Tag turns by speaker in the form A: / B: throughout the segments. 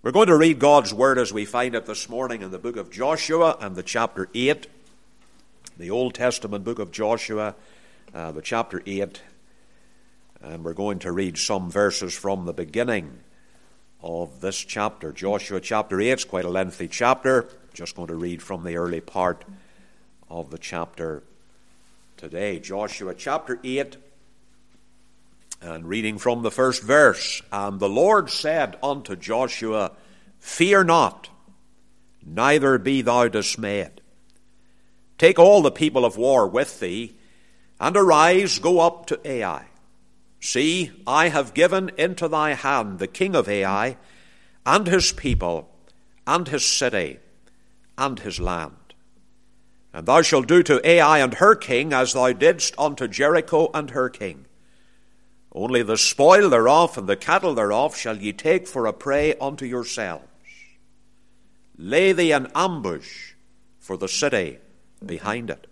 A: We're going to read God's Word as we find it this morning in the book of Joshua and the chapter 8. The Old Testament book of Joshua, the chapter 8. And we're going to read some verses from the beginning of this chapter. Joshua chapter 8 is quite a lengthy chapter. Just going to read from the early part of the chapter today. Joshua chapter 8. And reading from the first verse, "And the Lord said unto Joshua, Fear not, neither be thou dismayed. Take all the people of war with thee, and arise, go up to Ai. See, I have given into thy hand the king of Ai, and his people, and his city, and his land. And thou shalt do to Ai and her king as thou didst unto Jericho and her king. Only the spoil thereof and the cattle thereof shall ye take for a prey unto yourselves. Lay thee an ambush for the city behind it."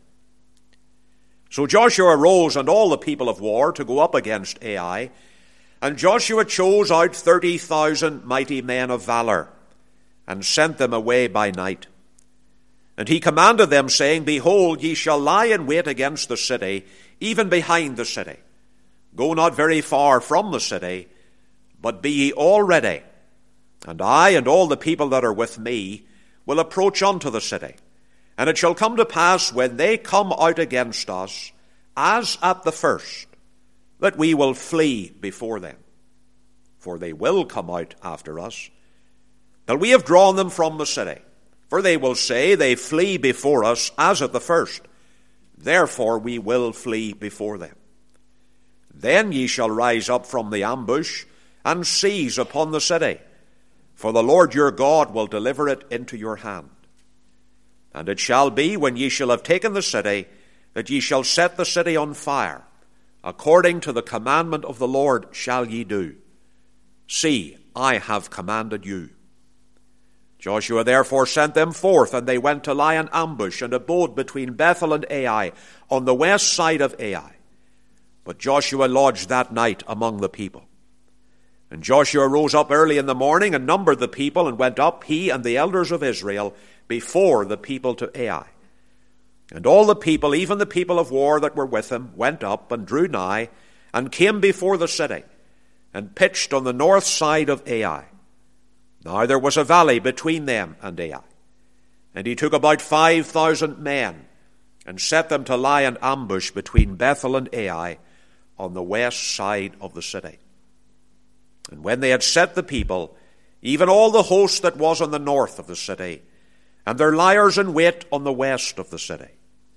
A: So Joshua arose and all the people of war to go up against Ai. And Joshua chose out 30,000 mighty men of valor, and sent them away by night. And he commanded them, saying, Behold, ye shall lie in wait against the city, even behind the city. Go not very far from the city, but be ye all ready. And I and all the people that are with me will approach unto the city. And it shall come to pass, when they come out against us, as at the first, that we will flee before them. For they will come out after us, till we have drawn them from the city. For they will say, They flee before us as at the first. Therefore we will flee before them. Then ye shall rise up from the ambush, and seize upon the city, for the Lord your God will deliver it into your hand. And it shall be, when ye shall have taken the city, that ye shall set the city on fire. According to the commandment of the Lord shall ye do. See, I have commanded you. Joshua therefore sent them forth, and they went to lie in ambush, and abode between Bethel and Ai, on the west side of Ai. But Joshua lodged that night among the people. And Joshua rose up early in the morning, and numbered the people, and went up, he and the elders of Israel, before the people to Ai. And all the people, even the people of war that were with him, went up, and drew nigh, and came before the city, and pitched on the north side of Ai. Now there was a valley between them and Ai. And he took about 5,000 men, and set them to lie in ambush between Bethel and Ai, on the west side of the city. And when they had set the people, even all the host that was on the north of the city, and their liers in wait on the west of the city,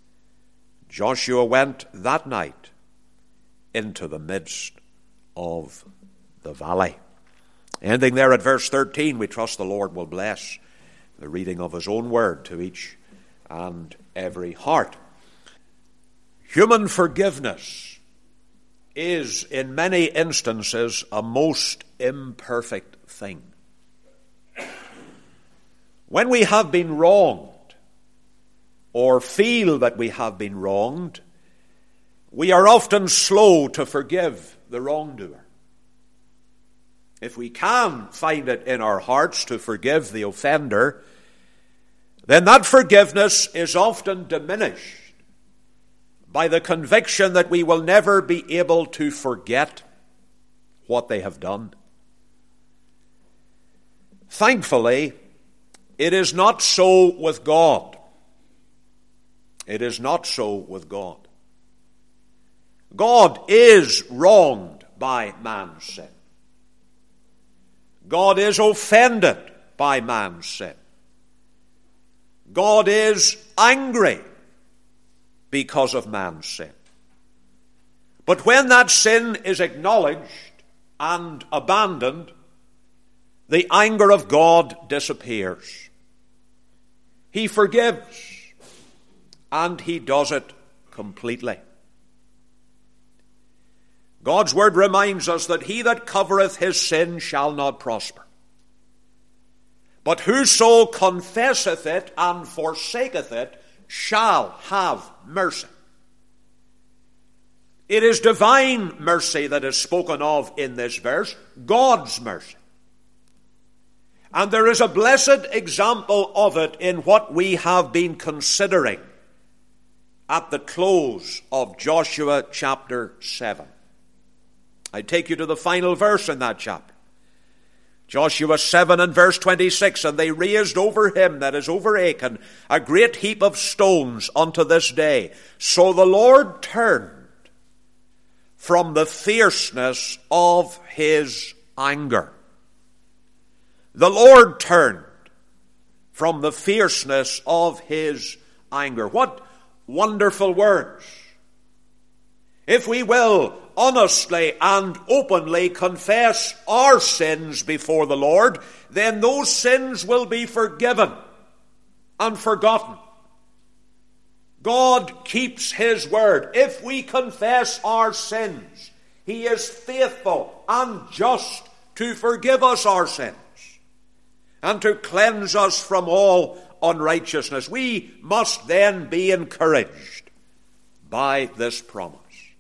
A: Joshua went that night into the midst of the valley. Ending there at verse 13, we trust the Lord will bless the reading of his own word to each and every heart. Human forgiveness is in many instances a most imperfect thing. When we have been wronged, or feel that we have been wronged, we are often slow to forgive the wrongdoer. If we can find it in our hearts to forgive the offender, then that forgiveness is often diminished by the conviction that we will never be able to forget what they have done. Thankfully, it is not so with God. It is not so with God. God is wronged by man's sin. God is offended by man's sin. God is angry because of man's sin. But when that sin is acknowledged and abandoned, the anger of God disappears. He forgives, and he does it completely. God's word reminds us that he that covereth his sin shall not prosper. But whoso confesseth it and forsaketh it shall have mercy. It is divine mercy that is spoken of in this verse, God's mercy. And there is a blessed example of it in what we have been considering at the close of Joshua chapter 7. I take you to the final verse in that chapter. Joshua 7 and verse 26, and they raised over him, that is over Achan, a great heap of stones unto this day. So the Lord turned from the fierceness of his anger. The Lord turned from the fierceness of his anger. What wonderful words. If we will honestly and openly confess our sins before the Lord, then those sins will be forgiven and forgotten. God keeps his word. If we confess our sins, he is faithful and just to forgive us our sins and to cleanse us from all unrighteousness. We must then be encouraged by this promise.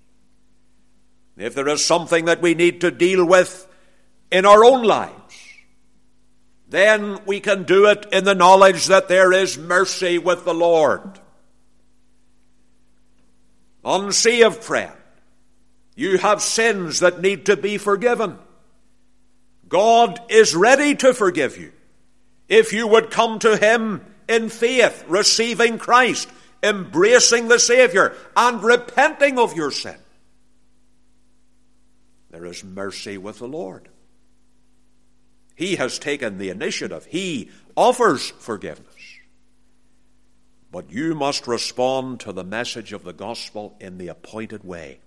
A: If there is something that we need to deal with in our own lives, then we can do it in the knowledge that there is mercy with the Lord. Unsaved friend, you have sins that need to be forgiven. God is ready to forgive you if you would come to him in faith, receiving Christ, embracing the Savior, and repenting of your sin. There is mercy with the Lord. He has taken the initiative. He offers forgiveness. But you must respond to the message of the gospel in the appointed way.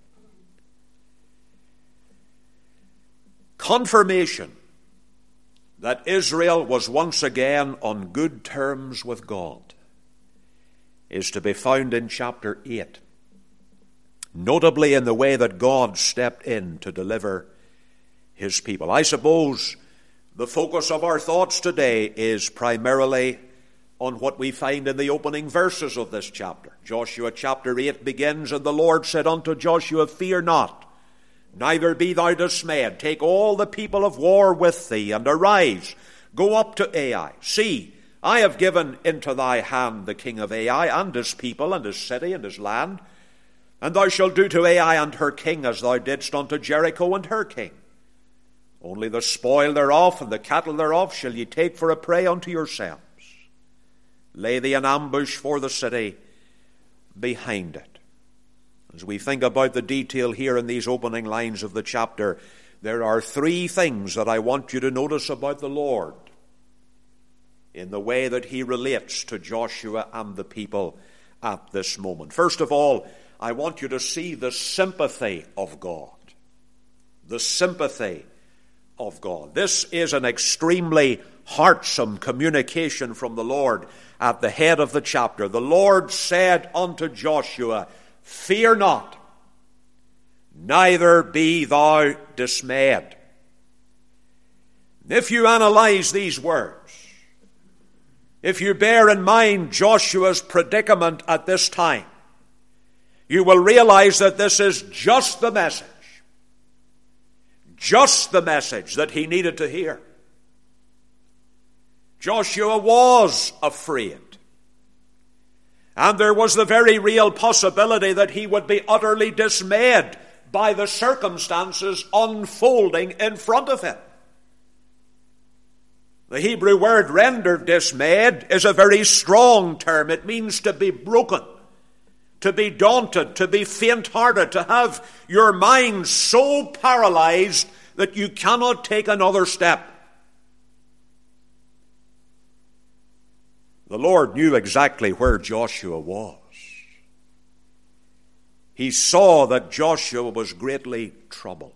A: Confirmation that Israel was once again on good terms with God is to be found in chapter 8. Notably in the way that God stepped in to deliver his people. I suppose the focus of our thoughts today is primarily on what we find in the opening verses of this chapter. Joshua chapter 8 begins, and the Lord said unto Joshua, Fear not, neither be thou dismayed. Take all the people of war with thee, and arise, go up to Ai. See, I have given into thy hand the king of Ai, and his people, and his city, and his land. And thou shalt do to Ai and her king as thou didst unto Jericho and her king. Only the spoil thereof and the cattle thereof shall ye take for a prey unto yourselves. Lay thee an ambush for the city behind it. As we think about the detail here in these opening lines of the chapter, there are three things that I want you to notice about the Lord in the way that he relates to Joshua and the people at this moment. First of all, I want you to see the sympathy of God. The sympathy of God. This is an extremely heartsome communication from the Lord at the head of the chapter. The Lord said unto Joshua, Fear not, neither be thou dismayed. If you analyze these words, if you bear in mind Joshua's predicament at this time, you will realize that this is just the message that he needed to hear. Joshua was afraid. And there was the very real possibility that he would be utterly dismayed by the circumstances unfolding in front of him. The Hebrew word rendered dismayed is a very strong term. It means to be broken, to be daunted, to be faint-hearted, to have your mind so paralyzed that you cannot take another step. The Lord knew exactly where Joshua was. He saw that Joshua was greatly troubled.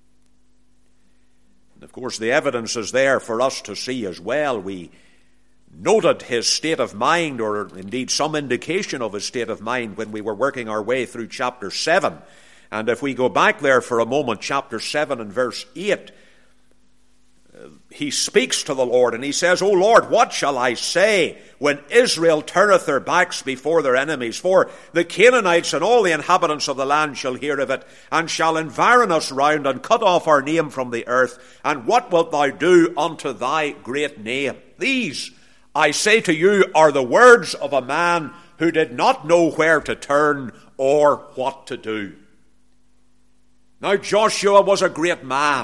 A: And of course, the evidence is there for us to see as well. We noted his state of mind, or indeed some indication of his state of mind, when we were working our way through chapter 7. And if we go back there for a moment, chapter 7 and verse 8, he speaks to the Lord and he says, O Lord, what shall I say when Israel turneth their backs before their enemies? For the Canaanites and all the inhabitants of the land shall hear of it, and shall environ us round, and cut off our name from the earth. And what wilt thou do unto thy great name? These, I say to you, are the words of a man who did not know where to turn or what to do. Now Joshua was a great man,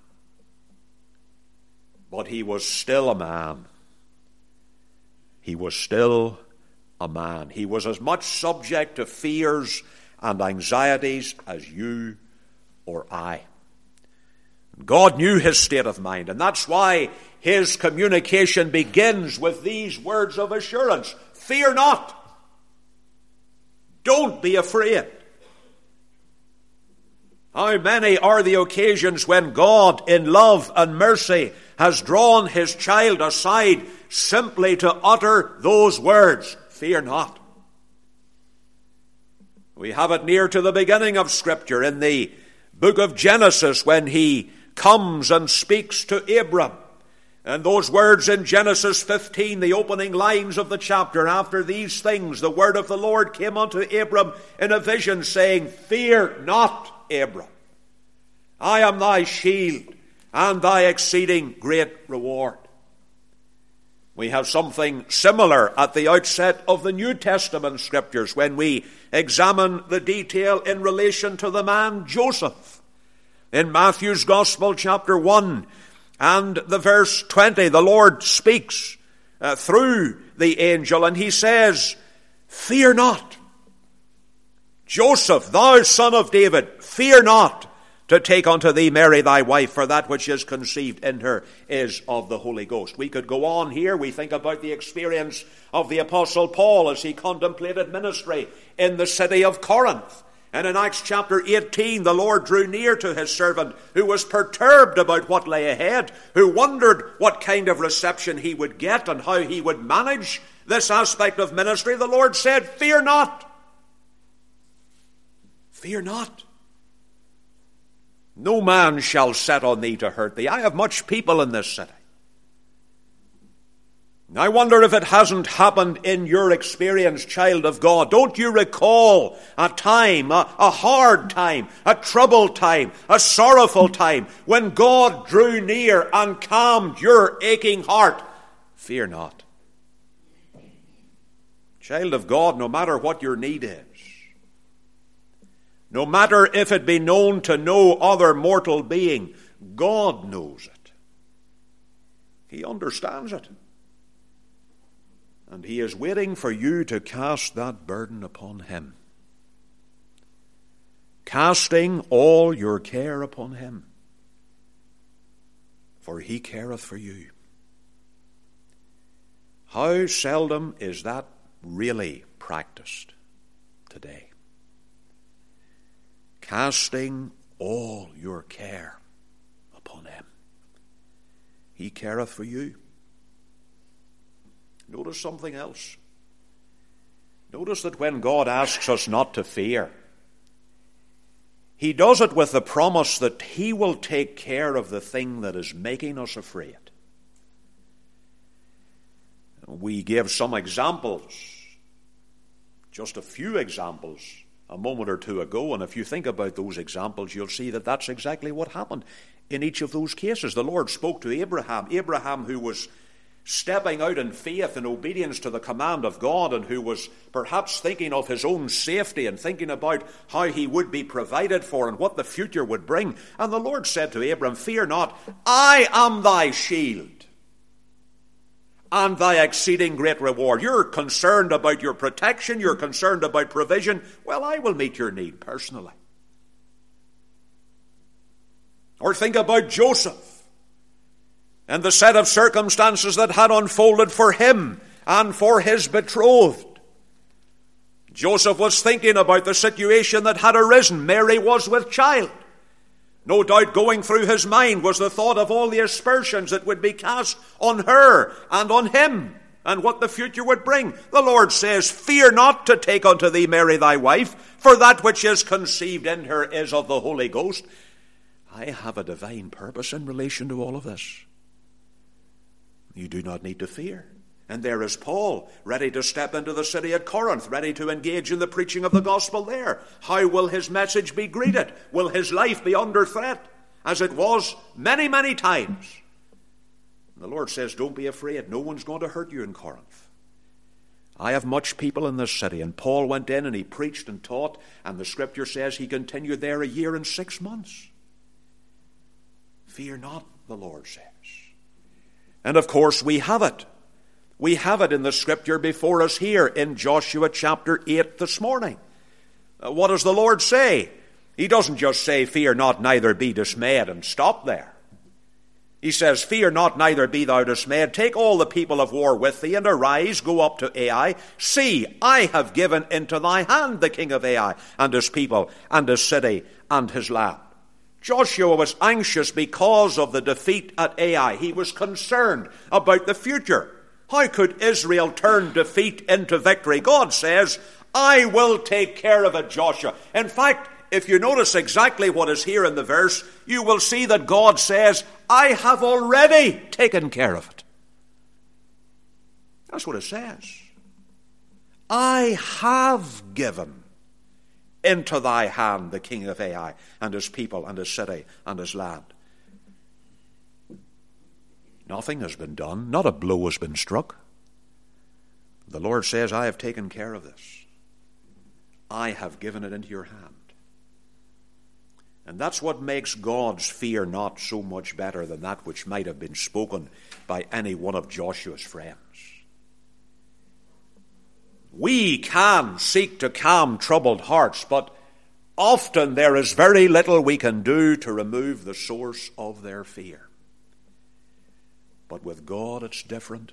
A: but he was still a man. He was still a man. He was as much subject to fears and anxieties as you or I. God knew his state of mind, and that's why his communication begins with these words of assurance. Fear not. Don't be afraid. How many are the occasions when God, in love and mercy, has drawn his child aside simply to utter those words, fear not. We have it near to the beginning of Scripture in the book of Genesis when he comes and speaks to Abram. And those words in Genesis 15, the opening lines of the chapter, after these things, the word of the Lord came unto Abram in a vision, saying, Fear not, Abram. I am thy shield and thy exceeding great reward. We have something similar at the outset of the New Testament Scriptures when we examine the detail in relation to the man Joseph. In Matthew's Gospel, chapter 1, and the verse 20, the Lord speaks through the angel, and he says, Fear not. Joseph, thou son of David, fear not to take unto thee Mary thy wife, for that which is conceived in her is of the Holy Ghost. We could go on here. We think about the experience of the Apostle Paul as he contemplated ministry in the city of Corinth. And in Acts chapter 18, the Lord drew near to his servant who was perturbed about what lay ahead, who wondered what kind of reception he would get and how he would manage this aspect of ministry. The Lord said, Fear not. Fear not. No man shall set on thee to hurt thee. I have much people in this city. I wonder if it hasn't happened in your experience, child of God. Don't you recall a time, a hard time, a troubled time, a sorrowful time, when God drew near and calmed your aching heart? Fear not. Child of God, no matter what your need is, no matter if it be known to no other mortal being, God knows it. He understands it. And he is waiting for you to cast that burden upon him. Casting all your care upon him. For he careth for you. How seldom is that really practiced today? Casting all your care upon him. He careth for you. Notice something else. Notice that when God asks us not to fear, he does it with the promise that he will take care of the thing that is making us afraid. We gave some examples, just a few examples, a moment or two ago, and if you think about those examples, you'll see that that's exactly what happened in each of those cases. The Lord spoke to Abraham who was stepping out in faith and obedience to the command of God, and who was perhaps thinking of his own safety and thinking about how he would be provided for and what the future would bring. And the Lord said to Abram, Fear not, I am thy shield and thy exceeding great reward. You're concerned about your protection, you're concerned about provision. Well, I will meet your need personally. Or think about Joseph and the set of circumstances that had unfolded for him and for his betrothed. Joseph was thinking about the situation that had arisen. Mary was with child. No doubt going through his mind was the thought of all the aspersions that would be cast on her and on him, and what the future would bring. The Lord says, Fear not to take unto thee Mary thy wife, for that which is conceived in her is of the Holy Ghost. I have a divine purpose in relation to all of this. You do not need to fear. And there is Paul, ready to step into the city at Corinth, ready to engage in the preaching of the gospel there. How will his message be greeted? Will his life be under threat, as it was many, many times? And the Lord says, don't be afraid. No one's going to hurt you in Corinth. I have much people in this city. And Paul went in and he preached and taught, and the scripture says he continued there 1 year and 6 months. Fear not, the Lord says. And of course we have it. We have it in the scripture before us here in Joshua chapter 8 this morning. What does the Lord say? He doesn't just say, fear not, neither be dismayed, and stop there. He says, fear not, neither be thou dismayed. Take all the people of war with thee, and arise, go up to Ai. See, I have given into thy hand the king of Ai, and his people, and his city, and his land. Joshua was anxious because of the defeat at Ai. He was concerned about the future. How could Israel turn defeat into victory? God says, I will take care of it, Joshua. In fact, if you notice exactly what is here in the verse, you will see that God says, I have already taken care of it. That's what it says. I have given into thy hand the king of Ai, and his people, and his city, and his land. Nothing has been done. Not a blow has been struck. The Lord says, I have taken care of this. I have given it into your hand. And that's what makes God's fear not so much better than that which might have been spoken by any one of Joshua's friends. We can seek to calm troubled hearts, but often there is very little we can do to remove the source of their fear. But with God it's different.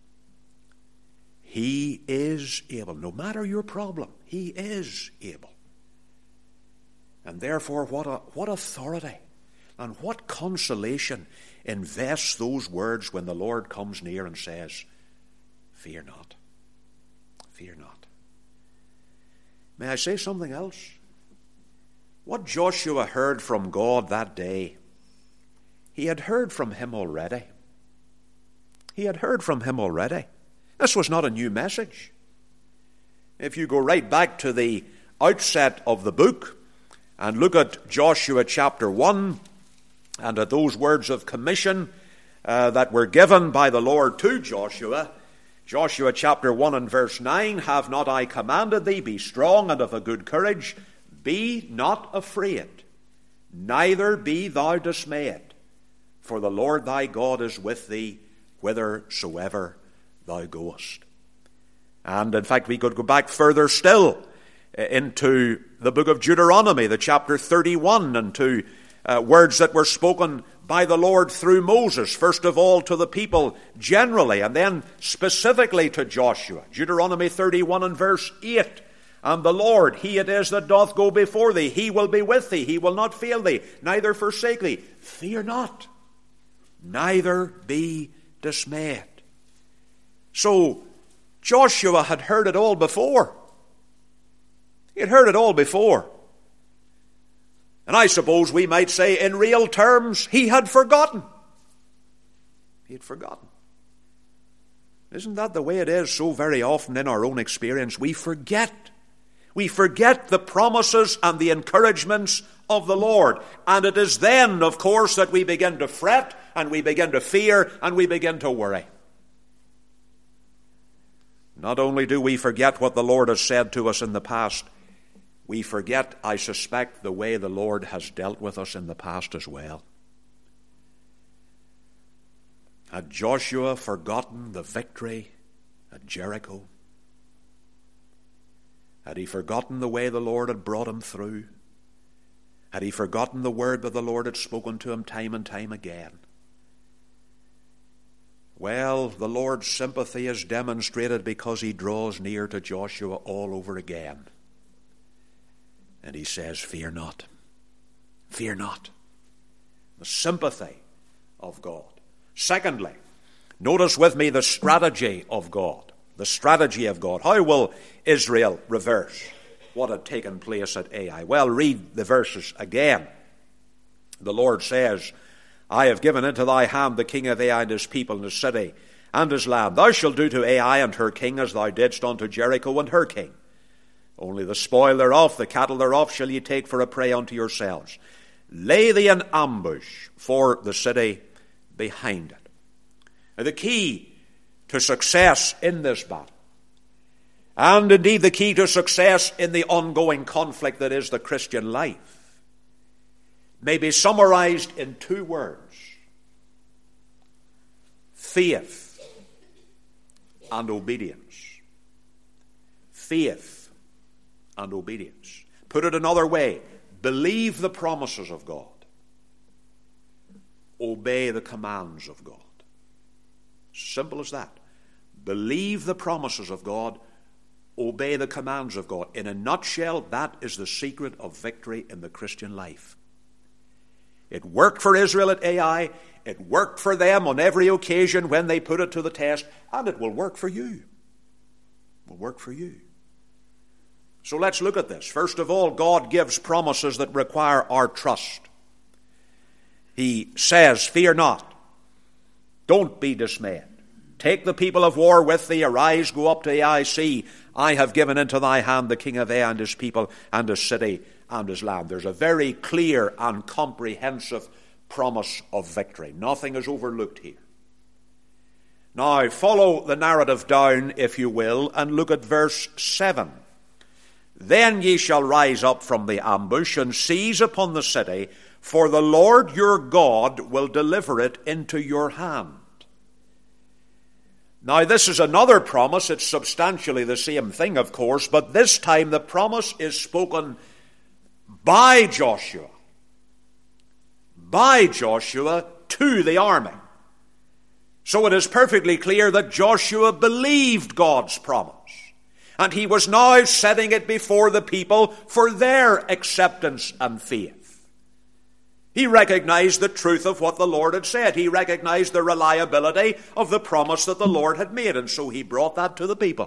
A: He is able. No matter your problem, He is able. And therefore, what authority and what consolation invests those words when the Lord comes near and says, fear not. Fear not. May I say something else? What Joshua heard from God that day, he had heard from Him already. He had heard from Him already. This was not a new message. If you go right back to the outset of the book and look at Joshua chapter 1 and at those words of commission that were given by the Lord to Joshua, Joshua chapter 1 and verse 9, have not I commanded thee, be strong and of a good courage, be not afraid, neither be thou dismayed, for the Lord thy God is with thee whithersoever thou goest. And in fact, we could go back further still into the book of Deuteronomy, the chapter 31, and to words that were spoken by the Lord through Moses, first of all to the people generally, and then specifically to Joshua. Deuteronomy 31 and verse 8, and the Lord, He it is that doth go before thee, He will be with thee, He will not fail thee, neither forsake thee. Fear not, neither be dismayed. So Joshua had heard it all before. He had heard it all before. And I suppose we might say in real terms, he had forgotten. He had forgotten. Isn't that the way it is so very often in our own experience? We forget. We forget the promises and the encouragements of the Lord. And it is then, of course, that we begin to fret and we begin to fear and we begin to worry. Not only do we forget what the Lord has said to us in the past, we forget, I suspect, the way the Lord has dealt with us in the past as well. Had Joshua forgotten the victory at Jericho? Had he forgotten the way the Lord had brought him through? Had he forgotten the word that the Lord had spoken to him time and time again? Well, the Lord's sympathy is demonstrated because He draws near to Joshua all over again. And He says, fear not. Fear not. The sympathy of God. Secondly, notice with me the strategy of God. The strategy of God. How will Israel reverse what had taken place at Ai? Well, read the verses again. The Lord says, I have given into thy hand the king of Ai and his people and his city and his land. Thou shalt do to Ai and her king as thou didst unto Jericho and her king. Only the spoil thereof, the cattle thereof, shall ye take for a prey unto yourselves. Lay thee an ambush for the city behind it. Now, the key to success in this battle, and indeed the key to success in the ongoing conflict that is the Christian life, may be summarized in two words: faith and obedience. Faith and obedience. Put it another way, believe the promises of God. Obey the commands of God. Simple as that. Believe the promises of God. Obey the commands of God. In a nutshell, that is the secret of victory in the Christian life. It worked for Israel at Ai. It worked for them on every occasion when they put it to the test. And it will work for you. It will work for you. So let's look at this. First of all, God gives promises that require our trust. He says, fear not. Don't be dismayed. Take the people of war with thee. Arise, go up to Ai. See, I have given into thy hand the king of Ai and his people and his city and his land. There's a very clear and comprehensive promise of victory. Nothing is overlooked here. Now, follow the narrative down, if you will, and look at verse 7. Then ye shall rise up from the ambush and seize upon the city, for the Lord your God will deliver it into your hand. Now, this is another promise. It's substantially the same thing, of course, but this time the promise is spoken by Joshua. By Joshua to the army. So it is perfectly clear that Joshua believed God's promise. And he was now setting it before the people for their acceptance and faith. He recognized the truth of what the Lord had said. He recognized the reliability of the promise that the Lord had made. And so he brought that to the people.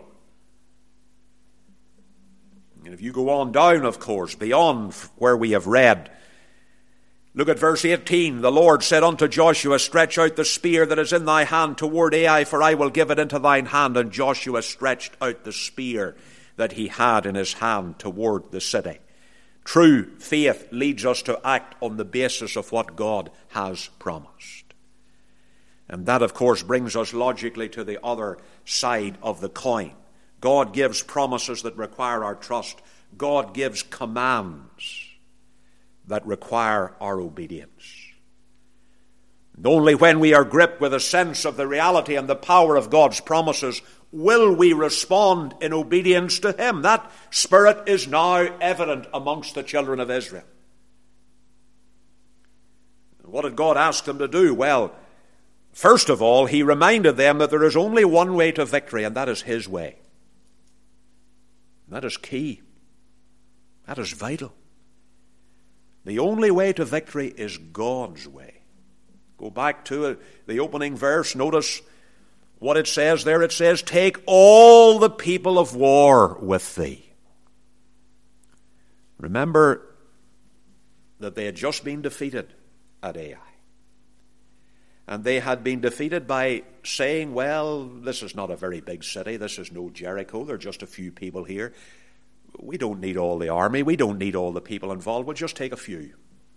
A: And if you go on down, of course, beyond where we have read, look at verse 18. The Lord said unto Joshua, stretch out the spear that is in thy hand toward Ai, for I will give it into thine hand. And Joshua stretched out the spear that he had in his hand toward the city. True faith leads us to act on the basis of what God has promised. And that, of course, brings us logically to the other side of the coin. God gives promises that require our trust. God gives commands that require our obedience. And only when we are gripped with a sense of the reality and the power of God's promises will we respond in obedience to Him. That spirit is now evident amongst the children of Israel. What did God ask them to do? Well, first of all, He reminded them that there is only one way to victory, and that is His way. That is key. That is vital. The only way to victory is God's way. Go back to the opening verse. Notice what it says there. It says, take all the people of war with thee. Remember that they had just been defeated at Ai. And they had been defeated by saying, well, this is not a very big city. This is no Jericho. There are just a few people here. We don't need all the army. We don't need all the people involved. We'll just take a few.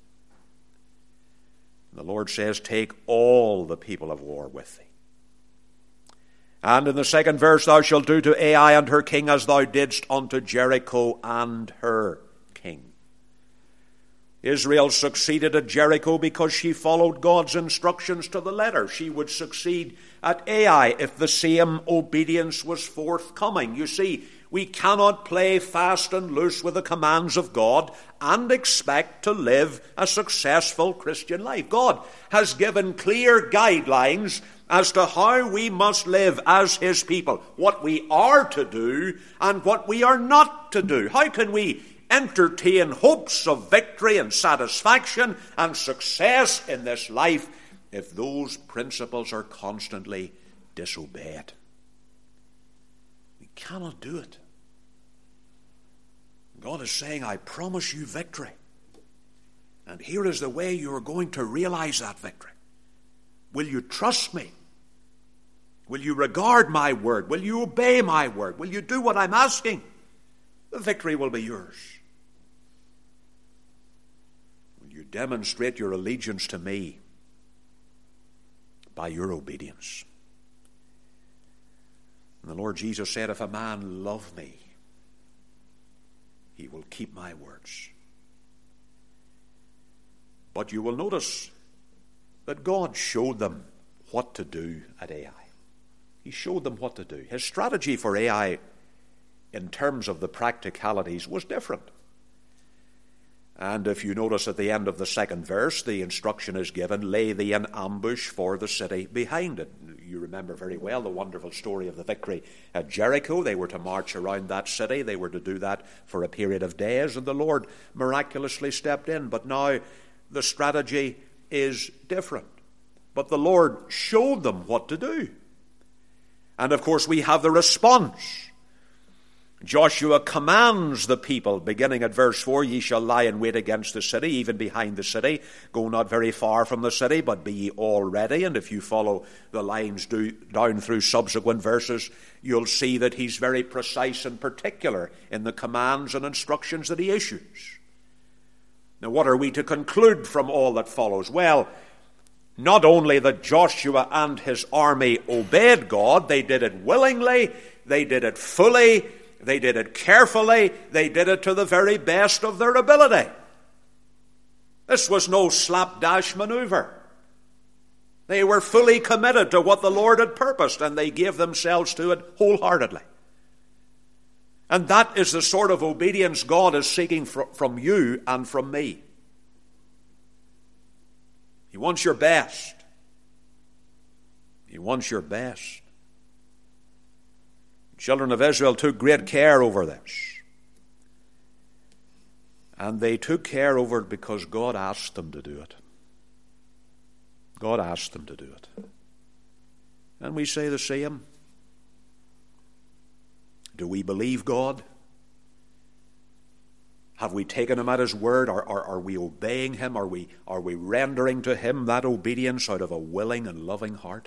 A: The Lord says, take all the people of war with thee. And in the second verse, thou shalt do to Ai and her king as thou didst unto Jericho and her king. Israel succeeded at Jericho because she followed God's instructions to the letter. She would succeed at Ai if the same obedience was forthcoming. You see, we cannot play fast and loose with the commands of God and expect to live a successful Christian life. God has given clear guidelines as to how we must live as His people, what we are to do and what we are not to do. How can we entertain hopes of victory and satisfaction and success in this life if those principles are constantly disobeyed? We cannot do it. God is saying, I promise you victory. And here is the way you are going to realize that victory. Will you trust me? Will you regard my word? Will you obey my word? Will you do what I'm asking? The victory will be yours. Will you demonstrate your allegiance to me by your obedience? And the Lord Jesus said, if a man love me, he will keep my words. But you will notice that God showed them what to do at Ai. He showed them what to do. His strategy for Ai in terms of the practicalities was different. And if you notice at the end of the second verse, the instruction is given, lay thee in ambush for the city behind it. You remember very well the wonderful story of the victory at Jericho. They were to march around that city. They were to do that for a period of days, and the Lord miraculously stepped in. But now the strategy is different. But the Lord showed them what to do. And of course we have the response. Joshua commands the people, beginning at verse 4, ye shall lie in wait against the city, even behind the city. Go not very far from the city, but be ye all ready. And if you follow the lines down through subsequent verses, you'll see that he's very precise and particular in the commands and instructions that he issues. Now, what are we to conclude from all that follows? Well, not only that Joshua and his army obeyed God, they did it willingly, they did it fully, they did it carefully, they did it to the very best of their ability. This was no slapdash maneuver. They were fully committed to what the Lord had purposed, and they gave themselves to it wholeheartedly. And that is the sort of obedience God is seeking from you and from me. He wants your best. He wants your best. The children of Israel took great care over this. And they took care over it because God asked them to do it. God asked them to do it. And we say the same. Do we believe God? Have we taken him at his word? Are we obeying him? Are we rendering to him that obedience out of a willing and loving heart?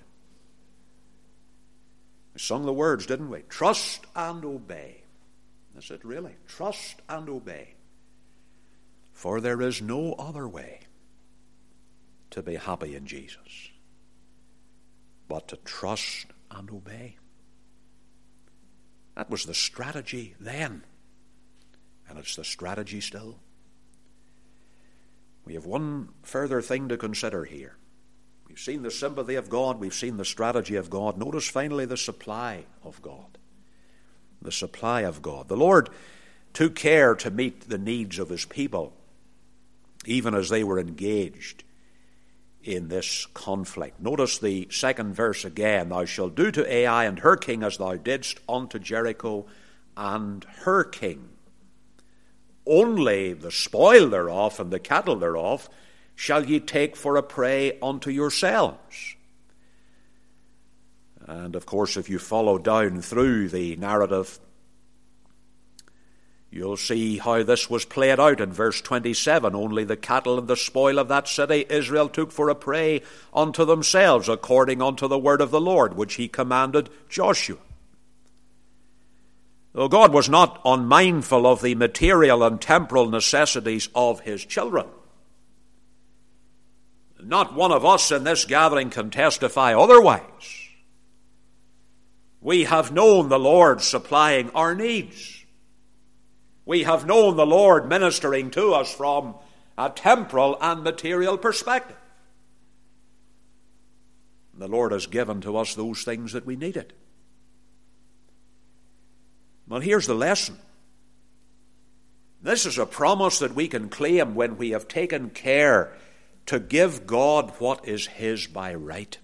A: We sung the words, didn't we? Trust and obey. That's it, really. Trust and obey. For there is no other way to be happy in Jesus but to trust and obey. That was the strategy then, and it's the strategy still. We have one further thing to consider here. We've seen the sympathy of God, we've seen the strategy of God. Notice finally the supply of God. The supply of God. The Lord took care to meet the needs of his people, even as they were engaged in this conflict. Notice the second verse again. Thou shalt do to Ai and her king as thou didst unto Jericho and her king. Only the spoil thereof and the cattle thereof shall ye take for a prey unto yourselves. And of course, if you follow down through the narrative, you'll see how this was played out in verse 27. Only the cattle and the spoil of that city Israel took for a prey unto themselves, according unto the word of the Lord, which he commanded Joshua. Though God was not unmindful of the material and temporal necessities of his children, not one of us in this gathering can testify otherwise. We have known the Lord supplying our needs. We have known the Lord ministering to us from a temporal and material perspective. The Lord has given to us those things that we needed. Well, here's the lesson. This is a promise that we can claim when we have taken care to give God what is his by right.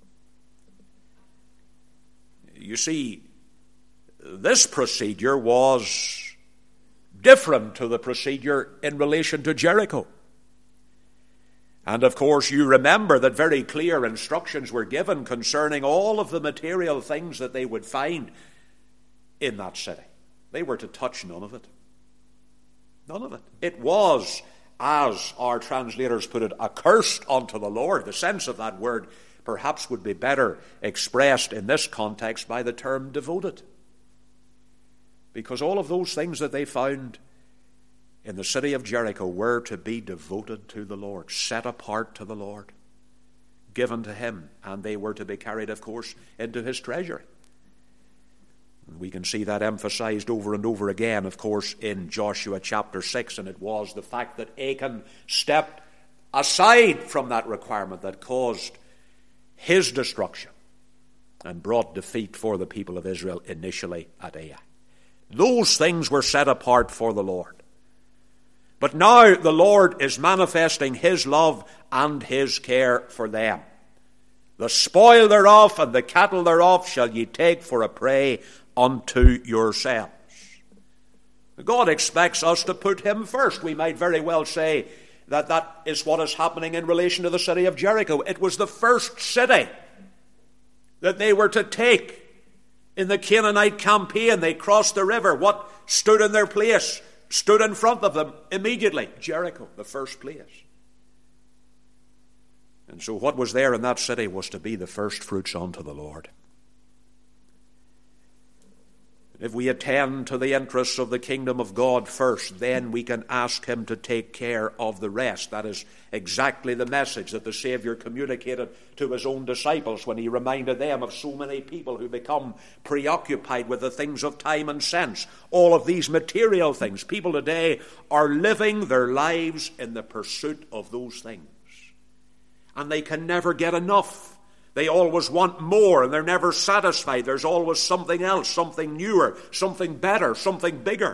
A: You see, this procedure was different to the procedure in relation to Jericho. And of course, you remember that very clear instructions were given concerning all of the material things that they would find in that city. They were to touch none of it. None of it. It was as our translators put it, accursed unto the Lord. The sense of that word perhaps would be better expressed in this context by the term devoted. Because all of those things that they found in the city of Jericho were to be devoted to the Lord, set apart to the Lord, given to him, and they were to be carried, of course, into his treasury. And we can see that emphasized over and over again, of course, in Joshua chapter 6, and it was the fact that Achan stepped aside from that requirement that caused his destruction and brought defeat for the people of Israel initially at Ai. Those things were set apart for the Lord. But now the Lord is manifesting his love and his care for them. The spoil thereof and the cattle thereof shall ye take for a prey unto yourselves. God expects us to put him first. We might very well say that that is what is happening in relation to the city of Jericho. It was the first city that they were to take in the Canaanite campaign. They crossed the river. What stood in their place? Stood in front of them immediately. Jericho, the first place. And so what was there in that city was to be the first fruits unto the Lord. If we attend to the interests of the kingdom of God first, then we can ask him to take care of the rest. That is exactly the message that the Savior communicated to his own disciples when he reminded them of so many people who become preoccupied with the things of time and sense. All of these material things. People today are living their lives in the pursuit of those things. And they can never get enough. They always want more, and they're never satisfied. There's always something else, something newer, something better, something bigger.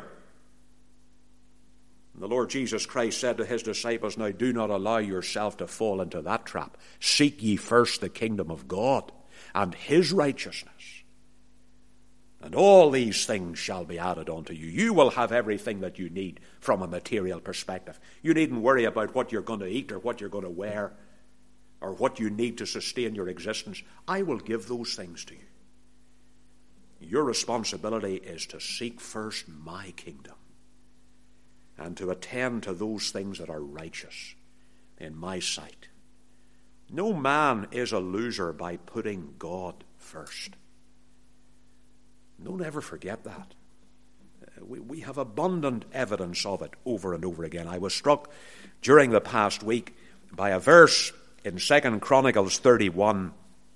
A: And the Lord Jesus Christ said to his disciples, now do not allow yourself to fall into that trap. Seek ye first the kingdom of God and his righteousness, and all these things shall be added unto you. You will have everything that you need from a material perspective. You needn't worry about what you're going to eat or what you're going to wear, or what you need to sustain your existence. I will give those things to you. Your responsibility is to seek first my kingdom and to attend to those things that are righteous in my sight. No man is a loser by putting God first. Don't ever forget that. We have abundant evidence of it over and over again. I was struck during the past week by a verse in 2 Chronicles 31,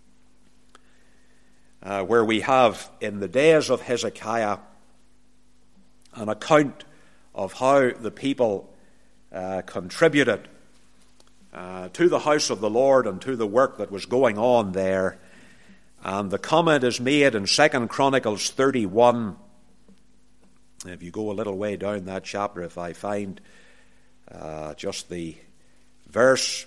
A: where we have, in the days of Hezekiah, an account of how the people contributed to the house of the Lord and to the work that was going on there. And the comment is made in 2 Chronicles 31. If you go a little way down that chapter, if I find just the verse,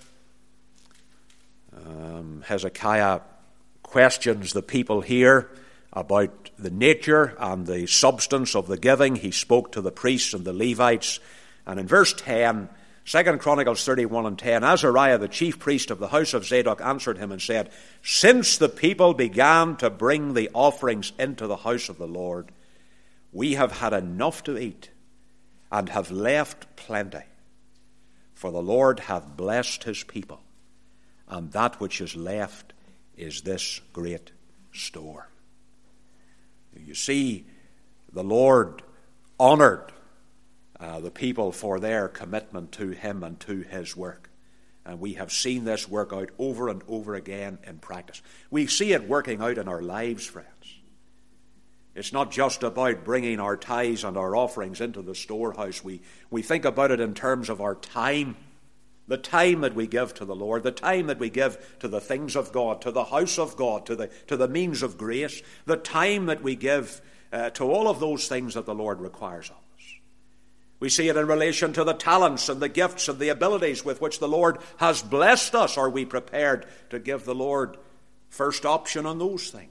A: Hezekiah questions the people here about the nature and the substance of the giving. He spoke to the priests and the Levites. And in verse 10, 2 Chronicles 31 and 10, Azariah, the chief priest of the house of Zadok, answered him and said, since the people began to bring the offerings into the house of the Lord, we have had enough to eat and have left plenty. For the Lord hath blessed his people, and that which is left is this great store. You see, the Lord honored the people for their commitment to him and to his work. And we have seen this work out over and over again in practice. We see it working out in our lives, friends. It's not just about bringing our tithes and our offerings into the storehouse. We think about it in terms of our time. The time that we give to the Lord, the time that we give to the things of God, to the house of God, to the means of grace, the time that we give to all of those things that the Lord requires of us. We see it in relation to the talents and the gifts and the abilities with which the Lord has blessed us. Are we prepared to give the Lord first option on those things?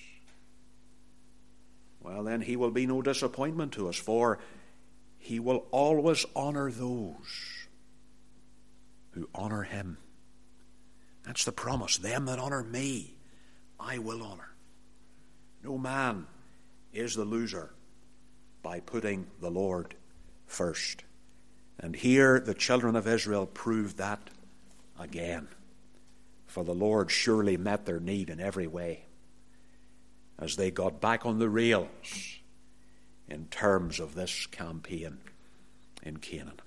A: Well, then he will be no disappointment to us, for he will always honor those who honor him. That's the promise. Them that honor me, I will honor. No man is the loser by putting the Lord first And here the children of Israel proved that again. For the Lord surely met their need in every way as they got back on the rails in terms of this campaign in Canaan.